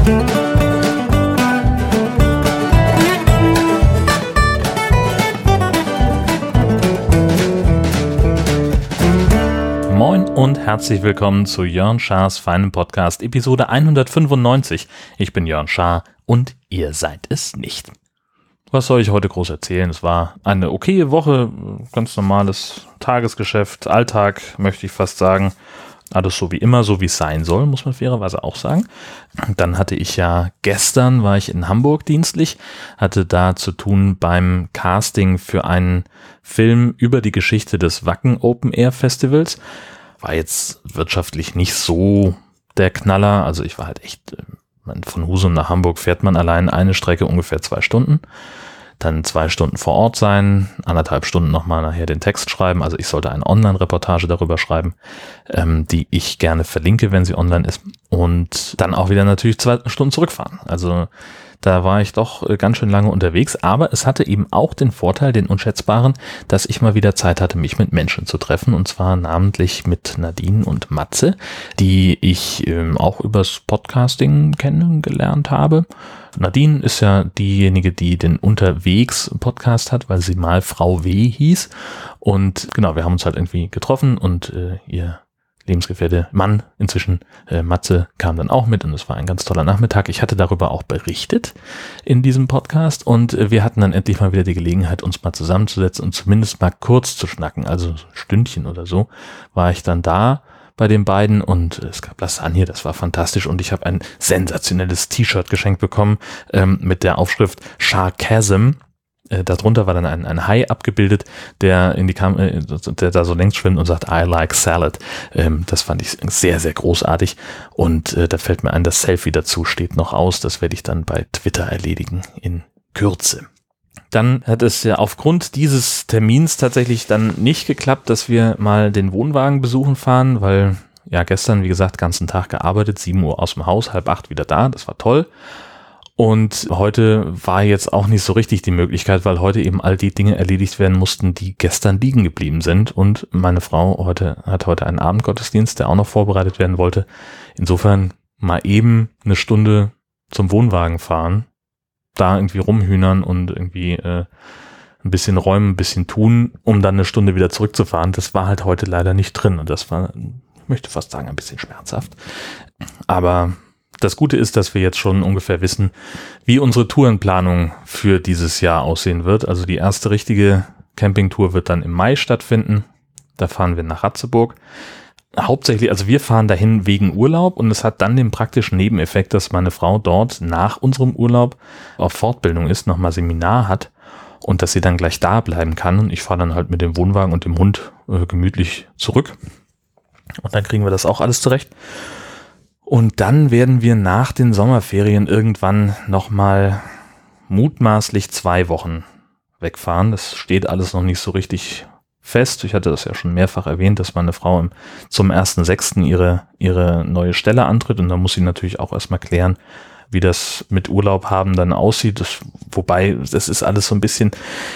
Moin und herzlich willkommen zu Jörn Schars feinem Podcast, Episode 195. Ich bin Jörn Schaar und ihr seid es nicht. Was soll ich heute groß erzählen? Es war eine okaye Woche, ganz normales Tagesgeschäft, Alltag, möchte ich fast sagen. Alles so wie immer, so wie es sein soll, muss man fairerweise auch sagen. Dann hatte ich ja gestern, war ich in Hamburg dienstlich, hatte da zu tun beim Casting für einen Film über die Geschichte des Wacken Open Air Festivals. War jetzt wirtschaftlich nicht so der Knaller, also ich war halt echt, von Husum nach Hamburg fährt man allein eine Strecke ungefähr 2 Stunden. Dann 2 Stunden vor Ort sein, 1,5 Stunden nochmal nachher den Text schreiben. Also ich sollte eine Online-Reportage darüber schreiben, die ich gerne verlinke, wenn sie online ist. Und dann auch wieder natürlich 2 Stunden zurückfahren. Also da war ich doch ganz schön lange unterwegs. Aber es hatte eben auch den Vorteil, den unschätzbaren, dass ich mal wieder Zeit hatte, mich mit Menschen zu treffen. Und zwar namentlich mit Nadine und Matze, die ich auch übers Podcasting kennengelernt habe. Nadine ist ja diejenige, die den Unterwegs-Podcast hat, weil sie mal Frau W. hieß. Und genau, wir haben uns halt irgendwie getroffen und ihr Lebensgefährte Mann, inzwischen Matze, kam dann auch mit und es war ein ganz toller Nachmittag. Ich hatte darüber auch berichtet in diesem Podcast und wir hatten dann endlich mal wieder die Gelegenheit, uns mal zusammenzusetzen und zumindest mal kurz zu schnacken. Also ein Stündchen oder so war ich dann da bei den beiden und es gab Lasagne, das war fantastisch und ich habe ein sensationelles T-Shirt geschenkt bekommen mit der Aufschrift Sharkasm. Darunter war dann ein Hai abgebildet, der in die der da so längs schwimmt und sagt, I like salad. Das fand ich sehr, sehr großartig und da fällt mir ein, das Selfie dazu steht noch aus, das werde ich dann bei Twitter erledigen in Kürze. Dann hat es ja aufgrund dieses Termins tatsächlich dann nicht geklappt, dass wir mal den Wohnwagen besuchen fahren, weil ja gestern, wie gesagt, ganzen Tag gearbeitet, 7 Uhr aus dem Haus, 7:30 wieder da, das war toll. Und heute war jetzt auch nicht so richtig die Möglichkeit, weil heute eben all die Dinge erledigt werden mussten, die gestern liegen geblieben sind. Und meine Frau hat heute einen Abendgottesdienst, der auch noch vorbereitet werden wollte. Insofern mal eben eine Stunde zum Wohnwagen fahren, da irgendwie rumhühnern und irgendwie ein bisschen räumen, ein bisschen tun, um dann eine Stunde wieder zurückzufahren. Das war halt heute leider nicht drin und das war, ich möchte fast sagen, ein bisschen schmerzhaft. Aber das Gute ist, dass wir jetzt schon ungefähr wissen, wie unsere Tourenplanung für dieses Jahr aussehen wird. Also die erste richtige Campingtour wird dann im Mai stattfinden. Da fahren wir nach Ratzeburg. Hauptsächlich, also wir fahren dahin wegen Urlaub und es hat dann den praktischen Nebeneffekt, dass meine Frau dort nach unserem Urlaub auf Fortbildung ist, nochmal Seminar hat und dass sie dann gleich da bleiben kann. Und ich fahre dann halt mit dem Wohnwagen und dem Hund gemütlich zurück. Und dann kriegen wir das auch alles zurecht. Und dann werden wir nach den Sommerferien irgendwann nochmal mutmaßlich 2 Wochen wegfahren. Das steht alles noch nicht so richtig fest. Ich hatte das ja schon mehrfach erwähnt, dass meine Frau zum 1.6. ihre neue Stelle antritt. Und da muss sie natürlich auch erstmal klären, wie das mit Urlaub haben dann aussieht. Wobei, das ist alles so ein bisschen,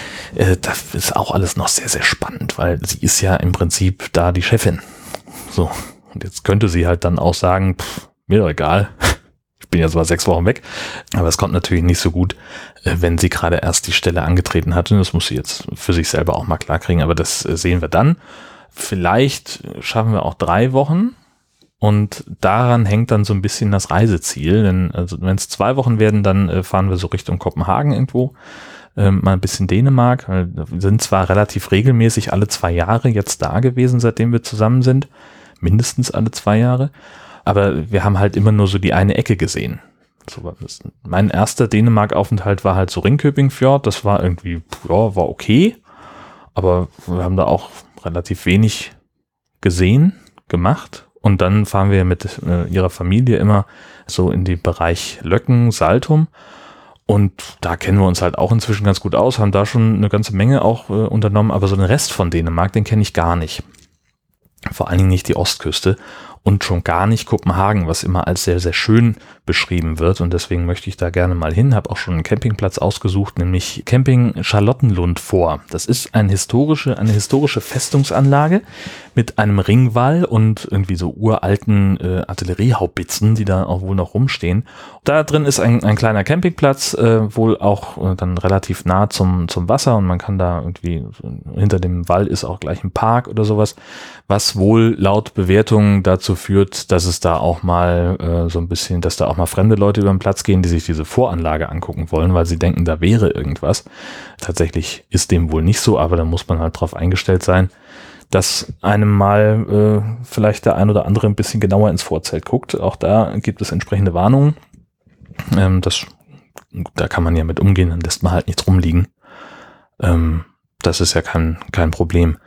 das ist auch alles noch sehr, sehr spannend, weil sie ist ja im Prinzip da die Chefin. So. Und jetzt könnte sie halt dann auch sagen, mir doch egal, ich bin ja zwar 6 Wochen weg, aber es kommt natürlich nicht so gut, wenn sie gerade erst die Stelle angetreten hatte. Das muss sie jetzt für sich selber auch mal klarkriegen, aber das sehen wir dann. Vielleicht schaffen wir auch 3 Wochen und daran hängt dann so ein bisschen das Reiseziel, denn also wenn es 2 Wochen werden, dann fahren wir so Richtung Kopenhagen irgendwo, mal ein bisschen Dänemark. Wir sind zwar relativ regelmäßig alle 2 Jahre jetzt da gewesen, seitdem wir zusammen sind, mindestens alle 2 Jahre. Aber wir haben halt immer nur so die eine Ecke gesehen. So, mein erster Dänemark-Aufenthalt war halt so Ringkøbing-Fjord. Das war irgendwie, ja, war okay. Aber wir haben da auch relativ wenig gesehen, gemacht. Und dann fahren wir mit ihrer Familie immer so in den Bereich Löcken, Saltum. Und da kennen wir uns halt auch inzwischen ganz gut aus, haben da schon eine ganze Menge auch unternommen. Aber so den Rest von Dänemark, den kenne ich gar nicht. Vor allen Dingen nicht die Ostküste. und schon gar nicht Kopenhagen, was immer als sehr, sehr schön beschrieben wird. Und deswegen möchte ich da gerne mal hin. Habe auch schon einen Campingplatz ausgesucht, nämlich Camping Charlottenlund vor. Das ist eine historische Festungsanlage mit einem Ringwall und irgendwie so uralten Artilleriehaubnitzen, die da auch wohl noch rumstehen. Da drin ist ein kleiner Campingplatz, wohl auch dann relativ nah zum Wasser, und man kann da irgendwie, hinter dem Wall ist auch gleich ein Park oder sowas, was wohl laut Bewertungen dazu führt, dass es da auch mal so ein bisschen, dass da auch mal fremde Leute über den Platz gehen, die sich diese Voranlage angucken wollen, weil sie denken, da wäre irgendwas. Tatsächlich ist dem wohl nicht so, aber da muss man halt drauf eingestellt sein, dass einem mal vielleicht der ein oder andere ein bisschen genauer ins Vorzelt guckt. Auch da gibt es entsprechende Warnungen. Da kann man ja mit umgehen, dann lässt man halt nichts rumliegen. Das ist ja kein Problem.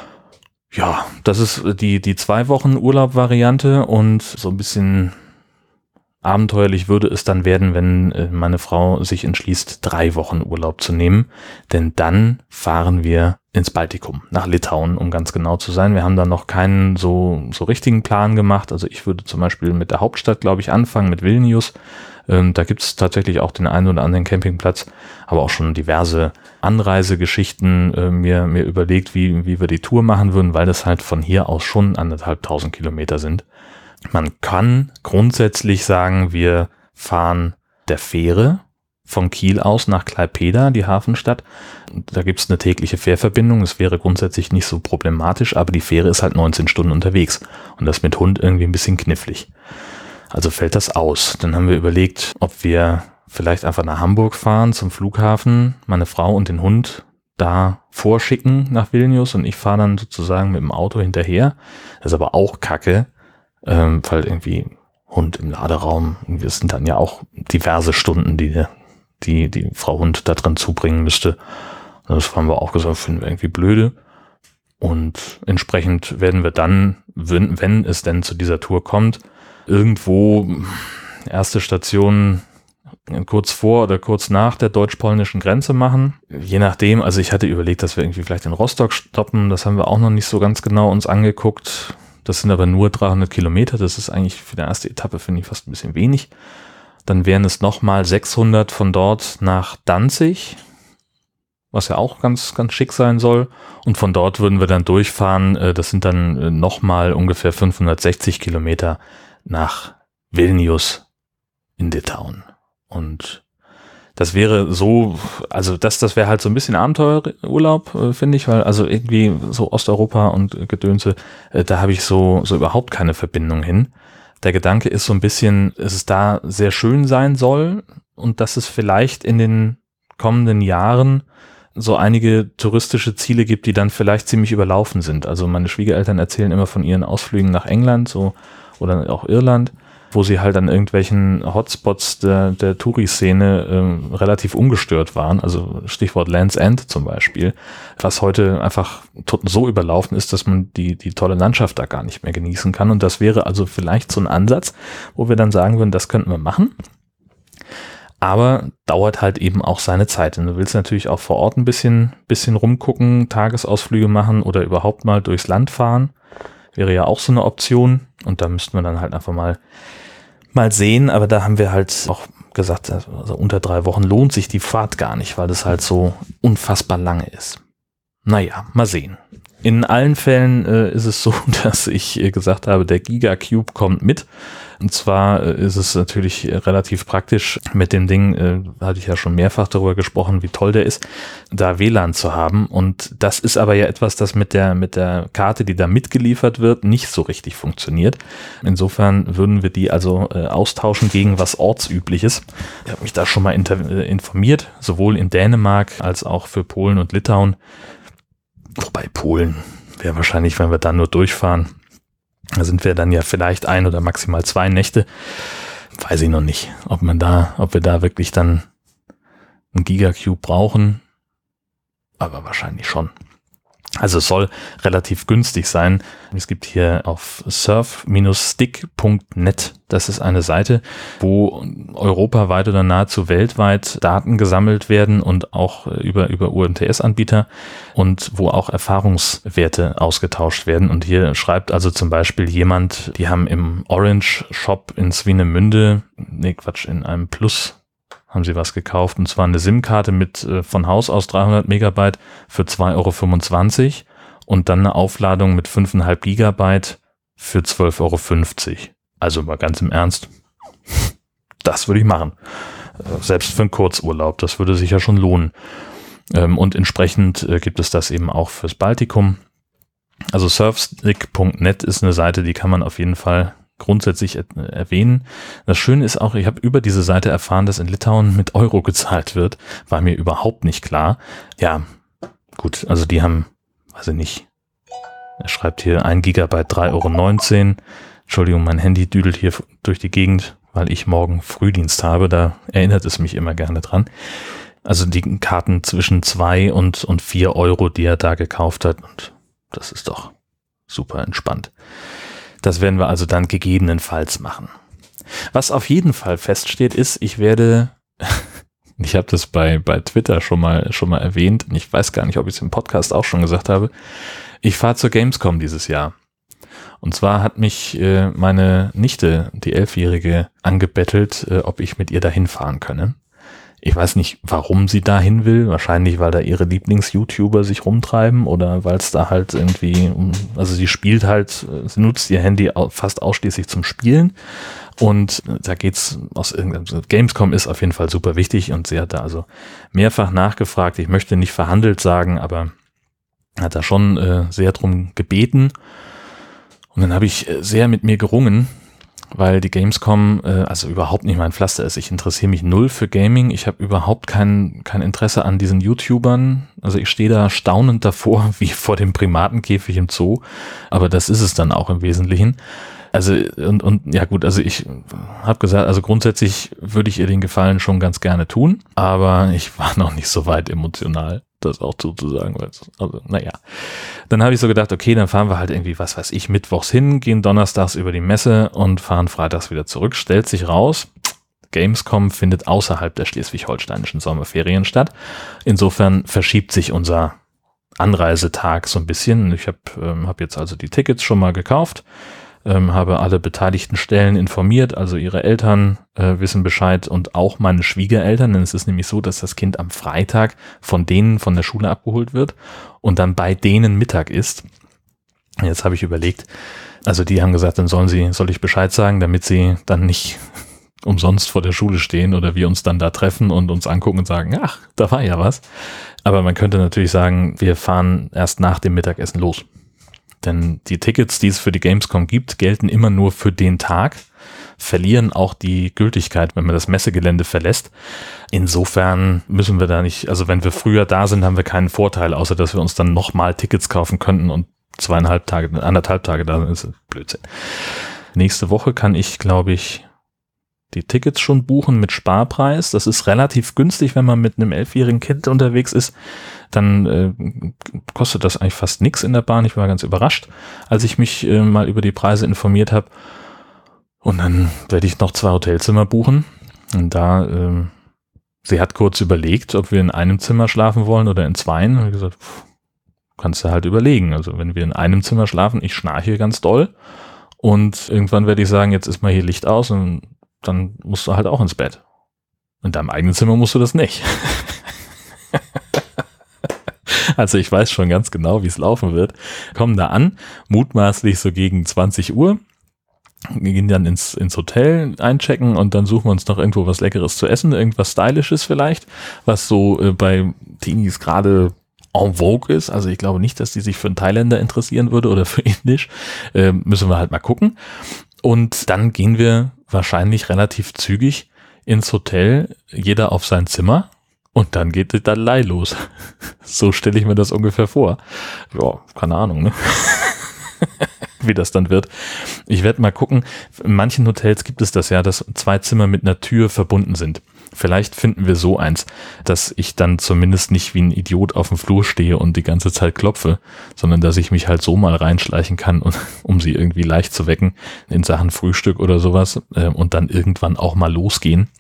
Ja, das ist die 2 Wochen Urlaub-Variante, und so ein bisschen abenteuerlich würde es dann werden, wenn meine Frau sich entschließt, 3 Wochen Urlaub zu nehmen, denn dann fahren wir ins Baltikum, nach Litauen, um ganz genau zu sein. Wir haben da noch keinen so richtigen Plan gemacht. Also ich würde zum Beispiel mit der Hauptstadt, glaube ich, anfangen, mit Vilnius. Da gibt es tatsächlich auch den einen oder anderen Campingplatz, aber auch schon diverse Anreisegeschichten mir überlegt, wie wir die Tour machen würden, weil das halt von hier aus schon 1.500 Kilometer sind. Man kann grundsätzlich sagen, wir fahren der Fähre von Kiel aus nach Klaipėda, die Hafenstadt. Da gibt es eine tägliche Fährverbindung. Es wäre grundsätzlich nicht so problematisch, aber die Fähre ist halt 19 Stunden unterwegs und das mit Hund irgendwie ein bisschen knifflig. Also fällt das aus. Dann haben wir überlegt, ob wir vielleicht einfach nach Hamburg fahren zum Flughafen, meine Frau und den Hund da vorschicken nach Vilnius, und ich fahre dann sozusagen mit dem Auto hinterher. Das ist aber auch kacke, weil irgendwie Hund im Laderaum, wir sind dann ja auch diverse Stunden, die Frau Hund da drin zubringen müsste. Das haben wir auch gesagt, finden wir irgendwie blöde. Und entsprechend werden wir dann, wenn es denn zu dieser Tour kommt, irgendwo erste Station kurz vor oder kurz nach der deutsch-polnischen Grenze machen. Je nachdem, also ich hatte überlegt, dass wir irgendwie vielleicht in Rostock stoppen. Das haben wir auch noch nicht so ganz genau uns angeguckt. Das sind aber nur 300 Kilometer. Das ist eigentlich für die erste Etappe, finde ich, fast ein bisschen wenig. Dann wären es nochmal 600 von dort nach Danzig, was ja auch ganz, ganz schick sein soll. Und von dort würden wir dann durchfahren. Das sind dann nochmal ungefähr 560 Kilometer nach Vilnius in Litauen. Und das wäre so, also das wäre halt so ein bisschen Abenteuerurlaub, finde ich, weil also irgendwie so Osteuropa und Gedönse, da habe ich so überhaupt keine Verbindung hin. Der Gedanke ist so ein bisschen, dass es da sehr schön sein soll und dass es vielleicht in den kommenden Jahren so einige touristische Ziele gibt, die dann vielleicht ziemlich überlaufen sind. Also meine Schwiegereltern erzählen immer von ihren Ausflügen nach England so oder auch Irland, wo sie halt an irgendwelchen Hotspots der Touri-Szene relativ ungestört waren. Also Stichwort Land's End zum Beispiel, was heute einfach so überlaufen ist, dass man die tolle Landschaft da gar nicht mehr genießen kann. Und das wäre also vielleicht so ein Ansatz, wo wir dann sagen würden, das könnten wir machen. Aber dauert halt eben auch seine Zeit. Und du willst natürlich auch vor Ort ein bisschen rumgucken, Tagesausflüge machen oder überhaupt mal durchs Land fahren. Wäre ja auch so eine Option. Und da müssten wir dann halt einfach mal sehen. Aber da haben wir halt auch gesagt, also unter 3 Wochen lohnt sich die Fahrt gar nicht, weil das halt so unfassbar lange ist. Naja, mal sehen. In allen Fällen ist es so, dass ich gesagt habe, der GigaCube kommt mit. Und zwar ist es natürlich relativ praktisch mit dem Ding, hatte ich ja schon mehrfach darüber gesprochen, wie toll der ist, da WLAN zu haben. Und das ist aber ja etwas, das mit der Karte, die da mitgeliefert wird, nicht so richtig funktioniert. Insofern würden wir die also austauschen gegen was Ortsübliches. Ich habe mich da schon mal informiert, sowohl in Dänemark als auch für Polen und Litauen. Wobei Polen wäre wahrscheinlich, wenn wir dann nur durchfahren, da sind wir dann ja vielleicht 1 oder maximal 2 Nächte. Weiß ich noch nicht, ob wir da wirklich dann einen GigaCube brauchen. Aber wahrscheinlich schon. Also es soll relativ günstig sein. Es gibt hier auf surf-stick.net, das ist eine Seite, wo europaweit oder nahezu weltweit Daten gesammelt werden und auch über UMTS-Anbieter und wo auch Erfahrungswerte ausgetauscht werden. Und hier schreibt also zum Beispiel jemand, die haben im Orange Shop in Swinemünde, in einem Plus haben sie was gekauft, und zwar eine SIM-Karte mit von Haus aus 300 Megabyte für 2,25 € und dann eine Aufladung mit 5,5 Gigabyte für 12,50 €. Also mal ganz im Ernst, das würde ich machen. Selbst für einen Kurzurlaub, das würde sich ja schon lohnen. Und entsprechend gibt es das eben auch fürs Baltikum. Also surfstick.net ist eine Seite, die kann man auf jeden Fall grundsätzlich erwähnen. Das Schöne ist auch, ich habe über diese Seite erfahren, dass in Litauen mit Euro gezahlt wird. War mir überhaupt nicht klar. Ja, gut, also die haben, weiß ich nicht, er schreibt hier 1 Gigabyte 3,19 €. Entschuldigung, mein Handy düdelt hier durch die Gegend, weil ich morgen Frühdienst habe. Da erinnert es mich immer gerne dran. Also die Karten zwischen 2 und 4 €, die er da gekauft hat. Und das ist doch super entspannt. Das werden wir also dann gegebenenfalls machen. Was auf jeden Fall feststeht, ist, ich habe das bei Twitter schon mal erwähnt, und ich weiß gar nicht, ob ich es im Podcast auch schon gesagt habe, ich fahre zur Gamescom dieses Jahr. Und zwar hat mich meine Nichte, die 11-Jährige, angebettelt, ob ich mit ihr dahin fahren könne. Ich weiß nicht, warum sie dahin will. Wahrscheinlich, weil da ihre Lieblings-YouTuber sich rumtreiben oder weil es da halt irgendwie, also sie nutzt ihr Handy fast ausschließlich zum Spielen. Und da geht's Gamescom ist auf jeden Fall super wichtig, und sie hat da also mehrfach nachgefragt. Ich möchte nicht verhandelt sagen, aber hat da schon sehr drum gebeten. Und dann habe ich sehr mit mir gerungen, weil die Gamescom also überhaupt nicht mein Pflaster ist. Ich interessiere mich null für Gaming. Ich habe überhaupt kein Interesse an diesen YouTubern. Also ich stehe da staunend davor, wie vor dem Primatenkäfig im Zoo. Aber das ist es dann auch im Wesentlichen. Also und ja gut, also ich habe gesagt, also grundsätzlich würde ich ihr den Gefallen schon ganz gerne tun, aber ich war noch nicht so weit emotional, das auch zuzusagen. Also naja, dann habe ich so gedacht, okay, dann fahren wir halt irgendwie, was weiß ich, mittwochs hin, gehen donnerstags über die Messe und fahren freitags wieder zurück. Stellt sich raus, Gamescom findet außerhalb der schleswig-holsteinischen Sommerferien statt. Insofern verschiebt sich unser Anreisetag so ein bisschen. Ich habe jetzt also die Tickets schon mal gekauft, habe alle beteiligten Stellen informiert, also ihre Eltern wissen Bescheid und auch meine Schwiegereltern, denn es ist nämlich so, dass das Kind am Freitag von denen von der Schule abgeholt wird und dann bei denen Mittag ist. Jetzt habe ich überlegt, also die haben gesagt, dann soll ich Bescheid sagen, damit sie dann nicht umsonst vor der Schule stehen oder wir uns dann da treffen und uns angucken und sagen, ach, da war ja was. Aber man könnte natürlich sagen, wir fahren erst nach dem Mittagessen los. Denn die Tickets, die es für die Gamescom gibt, gelten immer nur für den Tag, verlieren auch die Gültigkeit, wenn man das Messegelände verlässt. Insofern müssen wir da nicht, also wenn wir früher da sind, haben wir keinen Vorteil, außer dass wir uns dann nochmal Tickets kaufen könnten und 1,5 Tage da sind. Das ist Blödsinn. Nächste Woche kann ich, glaube ich, die Tickets schon buchen mit Sparpreis. Das ist relativ günstig, wenn man mit einem 11-jährigen Kind unterwegs ist. Dann kostet das eigentlich fast nichts in der Bahn. Ich war ganz überrascht, als ich mich mal über die Preise informiert habe. Und dann werde ich noch 2 Hotelzimmer buchen. Und sie hat kurz überlegt, ob wir in einem Zimmer schlafen wollen oder in 2. Und ich habe gesagt, kannst du halt überlegen. Also wenn wir in einem Zimmer schlafen, ich schnarche ganz doll. Und irgendwann werde ich sagen, jetzt ist mal hier Licht aus und dann musst du halt auch ins Bett. In deinem eigenen Zimmer musst du das nicht. Also ich weiß schon ganz genau, wie es laufen wird. Kommen da an, mutmaßlich so gegen 20 Uhr. Wir gehen dann ins Hotel einchecken und dann suchen wir uns noch irgendwo was Leckeres zu essen, irgendwas Stylisches vielleicht, was so bei Teenies gerade en vogue ist. Also ich glaube nicht, dass die sich für einen Thailänder interessieren würde oder für Indisch. Müssen wir halt mal gucken. Und dann gehen wir wahrscheinlich relativ zügig ins Hotel, jeder auf sein Zimmer, und dann geht die Dalai los. So stelle ich mir das ungefähr vor. Ja, keine Ahnung, ne? Wie das dann wird. Ich werde mal gucken, in manchen Hotels gibt es das ja, dass 2 Zimmer mit einer Tür verbunden sind. Vielleicht finden wir so eins, dass ich dann zumindest nicht wie ein Idiot auf dem Flur stehe und die ganze Zeit klopfe, sondern dass ich mich halt so mal reinschleichen kann, um sie irgendwie leicht zu wecken in Sachen Frühstück oder sowas und dann irgendwann auch mal losgehen.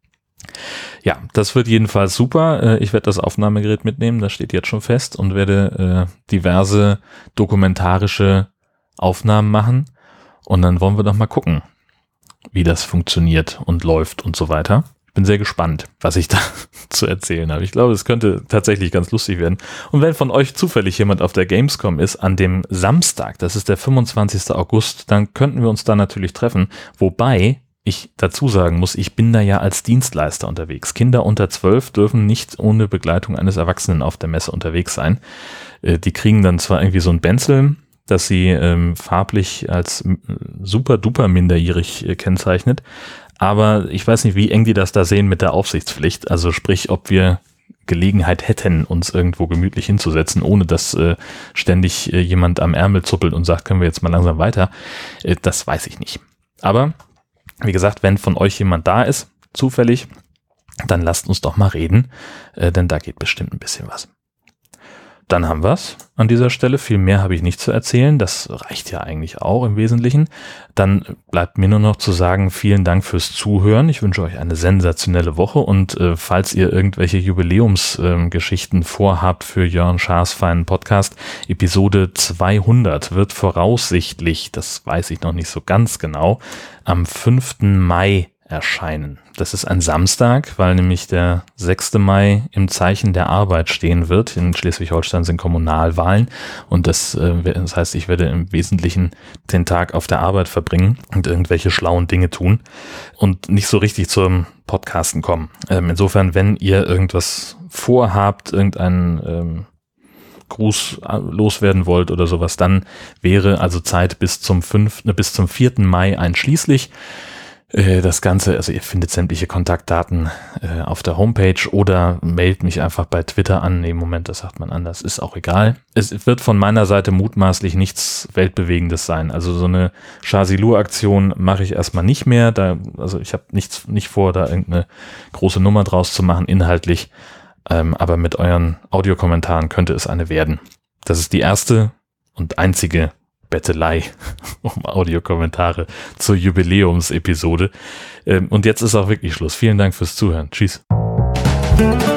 Ja, das wird jedenfalls super. Ich werde das Aufnahmegerät mitnehmen, das steht jetzt schon fest, und werde diverse dokumentarische Aufnahmen machen. Und dann wollen wir doch mal gucken, wie das funktioniert und läuft und so weiter. Ich bin sehr gespannt, was ich da zu erzählen habe. Ich glaube, es könnte tatsächlich ganz lustig werden. Und wenn von euch zufällig jemand auf der Gamescom ist, an dem Samstag, das ist der 25. August, dann könnten wir uns da natürlich treffen. Wobei ich dazu sagen muss, ich bin da ja als Dienstleister unterwegs. Kinder unter 12 dürfen nicht ohne Begleitung eines Erwachsenen auf der Messe unterwegs sein. Die kriegen dann zwar irgendwie so ein Benzel, das sie farblich als super duper minderjährig kennzeichnet, aber ich weiß nicht, wie eng die das da sehen mit der Aufsichtspflicht. Also sprich, ob wir Gelegenheit hätten, uns irgendwo gemütlich hinzusetzen, ohne dass ständig jemand am Ärmel zuppelt und sagt, können wir jetzt mal langsam weiter. Das weiß ich nicht. Aber wie gesagt, wenn von euch jemand da ist, zufällig, dann lasst uns doch mal reden, denn da geht bestimmt ein bisschen was. Dann haben wir es an dieser Stelle. Viel mehr habe ich nicht zu erzählen. Das reicht ja eigentlich auch im Wesentlichen. Dann bleibt mir nur noch zu sagen, vielen Dank fürs Zuhören. Ich wünsche euch eine sensationelle Woche und falls ihr irgendwelche Jubiläumsgeschichten vorhabt für Jörn Schaas feinen Podcast, Episode 200 wird voraussichtlich, das weiß ich noch nicht so ganz genau, am 5. Mai erscheinen. Das ist ein Samstag, weil nämlich der 6. Mai im Zeichen der Arbeit stehen wird. In Schleswig-Holstein sind Kommunalwahlen und das heißt, ich werde im Wesentlichen den Tag auf der Arbeit verbringen und irgendwelche schlauen Dinge tun und nicht so richtig zum Podcasten kommen. Insofern, wenn ihr irgendwas vorhabt, irgendeinen Gruß loswerden wollt oder sowas, dann wäre also Zeit bis zum 4. Mai einschließlich. Das Ganze, also ihr findet sämtliche Kontaktdaten auf der Homepage oder meldet mich einfach bei Twitter an. Nee, Moment, das sagt man anders, ist auch egal. Es wird von meiner Seite mutmaßlich nichts Weltbewegendes sein. Also so eine Chasilur-Aktion mache ich erstmal nicht mehr. Also ich habe nicht vor, da irgendeine große Nummer draus zu machen, inhaltlich. Aber mit euren Audiokommentaren könnte es eine werden. Das ist die erste und einzige Bettelei um Audiokommentare zur Jubiläumsepisode. Und jetzt ist auch wirklich Schluss. Vielen Dank fürs Zuhören. Tschüss.